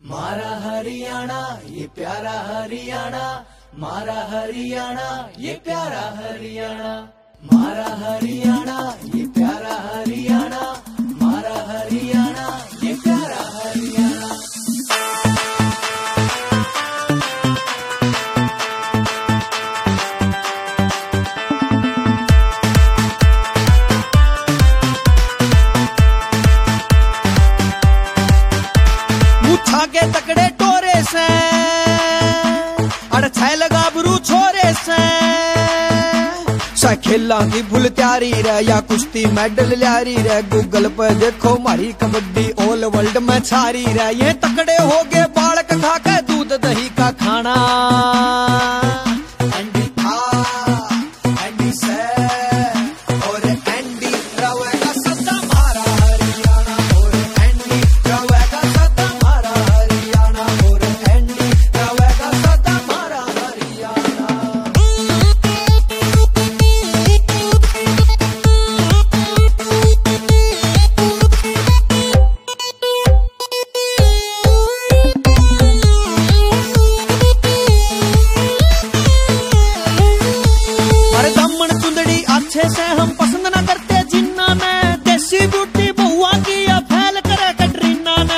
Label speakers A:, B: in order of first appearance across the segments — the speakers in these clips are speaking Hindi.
A: मारा हरियाणा ये प्यारा हरियाणा, मारा हरियाणा ये प्यारा हरियाणा, मारा हरियाणा ये प्यारा हरियाणा, मारा हरियाणा ये प्यारा हरियाणा।
B: के तकड़े टोरे से अड़ छैल गाबरू छोरे से खेला की फुल तैयारी रे या कुश्ती मेडल ल्यारी रे। गूगल पे देखो मारी कबड्डी ऑल वर्ल्ड में छारी रे। ये तकड़े हो गए बालक खा के दूध दही का खाना। एंडी था एंडी से और एंडी रवेगा सदा मारा हरियाणा, और एंडी रवेगा सदा मारा हरियाणा, और एंडी रवेगा सदा मारा हरियाणा। अरे दमन चुंदड़ी अच्छे से हम पसंद ना करते जिन्ना में, देसी ब्यूटी बहुआ की या फैल करे कटरीना ने।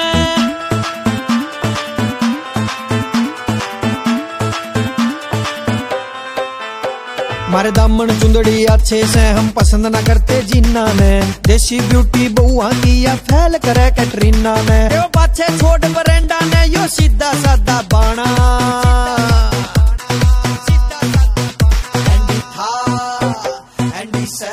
B: मारे दामन चुंदड़ी अच्छे से हम पसंद ना करते जिन्ना में, देसी ब्यूटी बहुआ की या फैल करे कटरीना ने। यो पाछे छोट बरेंडा ने यो सीधा साधा बाणा। एंडी था एंडी से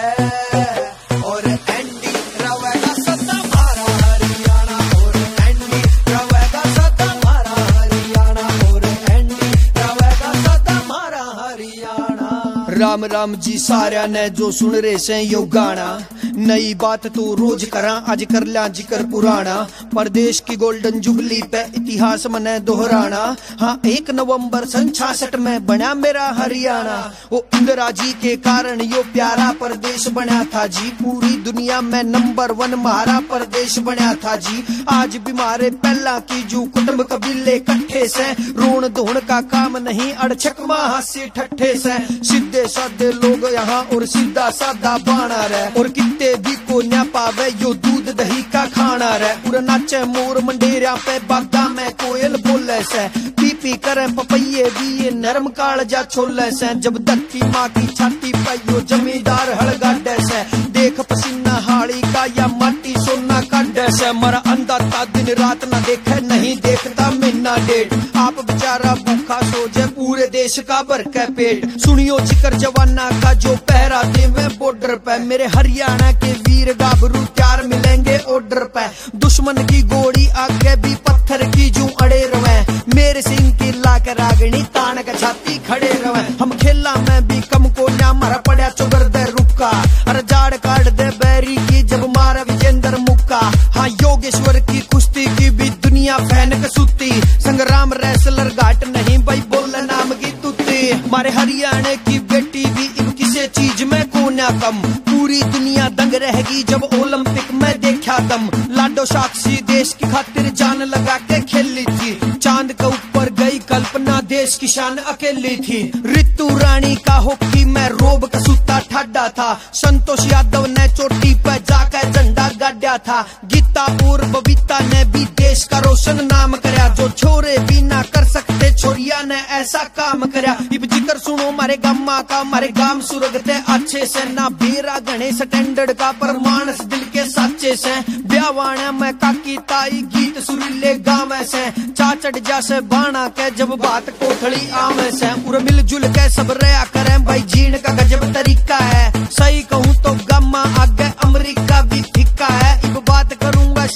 B: और एंडी रवेगा सदा मारा हरियाणा, और एंडी रवेगा सदा मारा हरियाणा, और एंडी रवेगा सदा मारा हरियाणा। राम राम जी सारा ने जो सुन रहे से यो गाना, नई बात तो रोज करा आज कर लिया जिक्र पुराना। प्रदेश की गोल्डन जुबली पे इतिहास मने दोहराना। हाँ 1 नवंबर सन 66 में बना मेरा हरियाणा। वो इंदिरा जी के कारण यो प्यारा प्रदेश बना था जी। पूरी दुनिया में नंबर 1 हमारा प्रदेश बना था जी। आज भी मारे पहला की जो कुटुंब कबीले इकट्ठे से, रोन धोन का काम नहीं अड़छक हास्य ठट्ठे से। सीधे साधे लोग यहाँ और सीधा साधा बाणा रे, और कितने भी को न पावे यो दूध दही का खाना रे। पूरा नाचे मोर मंडेरिया पे बागा में कोयल बोले से, पी पी करे पपैये भी ये नरम कालजा छोले से। जब धरती माँ की छाती पे यो जमींदार हड़गाडे से, देख पसीना हाड़ी का या माटी सोना काटे से। मरा अंदाता दिन रात ना देखे नहीं देखता महीना डेट, आप बेचारा भूखा सो जाए पूरे देश का भर के पेट। सुनियो जिक्र जवाना का जो पहरा दे में बॉर्डर पे, मेरे हरियाणा के वीर गाभरू त्यार मिलेंगे ऑर्डर पे। दुश्मन की गोली आगे भी पत्थर की जू अड़े रवे, मेरे सिंह की लाके रागनी तान के छाती खड़े रवे। हम खेला में भी कम को ना मारा पड़ा चुगर दे रुका, अरे जाड़ काट दे बैरी की जब मारा विजेंद्र मुक्का। हाँ योगेश्वर की कुश्ती की भी दुनिया फैन कसूती, संग्राम रेसलर घाट नहीं भाई बोल नाम की तुत्ती। हमारे हरियाणा की बेटी भी इन किसी चीज में कोना कम, पूरी दुनिया दंग रहेगी जब ओलंपिक में देखा दम। लाडो साक्षी देश की खातिर जान लगा के खेली थी, चांद के ऊपर गई कल्पना देश की शान अकेली थी। ऋतु रानी का हॉकी में रोब का सूता ठाडा था, संतोष यादव ने चोटी पे जाकर झंडा गाड़ा था। गीता और बबीता ने भी देश का रोशन नाम करया, जो छोरे भी ना कर सकते छोरिया ने ऐसा काम करया। इब जिक्र सुनो मारे गामा का, मारे गाम सुरगते अच्छे से ना बेरा गणेश स्टैंडर्ड का, पर मानस दिल के साचे से। ब्यावाना में काकी ताई गीत सुरीले गाँव से, चाचड़ जैसे बाणा के जब बात कोठड़ी आवे से। पूरा मिलजुल के सब रहा करें भाई जीण का गजब तरीका है। सही कहूँ तो गामा आगे अमेरिका भी फिक्का है। इब बात करूंगा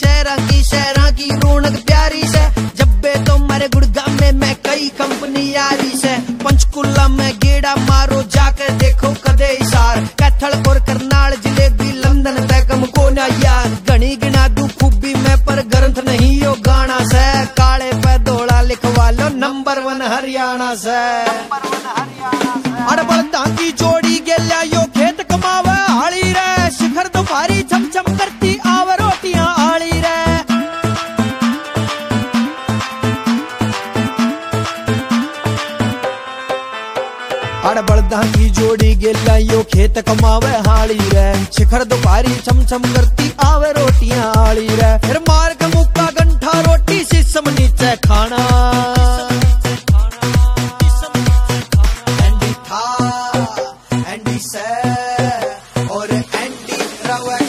B: शहरा की रौनक प्यारी से, जब्बे तो मारे गुड़गांव में मैं कई कंपनी यारी से। पंचकुला में गेड़ा मारो जाके देखो कदे इशार, कैथल और करनाल जिले भी लंदन तक को ना यार। घनी गिना दू खूबी में पर ग्रंथ नहीं यो गाना से, काले पे धोला लिखवा लो नंबर 1 हरियाणा से। अड़बड़ता की जोड़ी गेल्या यो खेत कमावे हाली रे, शिखर तुम्हारी छम छम करती आव रोटियां आली रे। आड़ बलदा की जोड़ी गेला यो खेत कमावे हाली रे, शिखर दोपहरी चमचम करती आवे रोटियां आली रे, फिर मार के मुक्का गंठा रोटी सिसम नीचे खाना। एंडी था एंडी से और एंडी रवेगा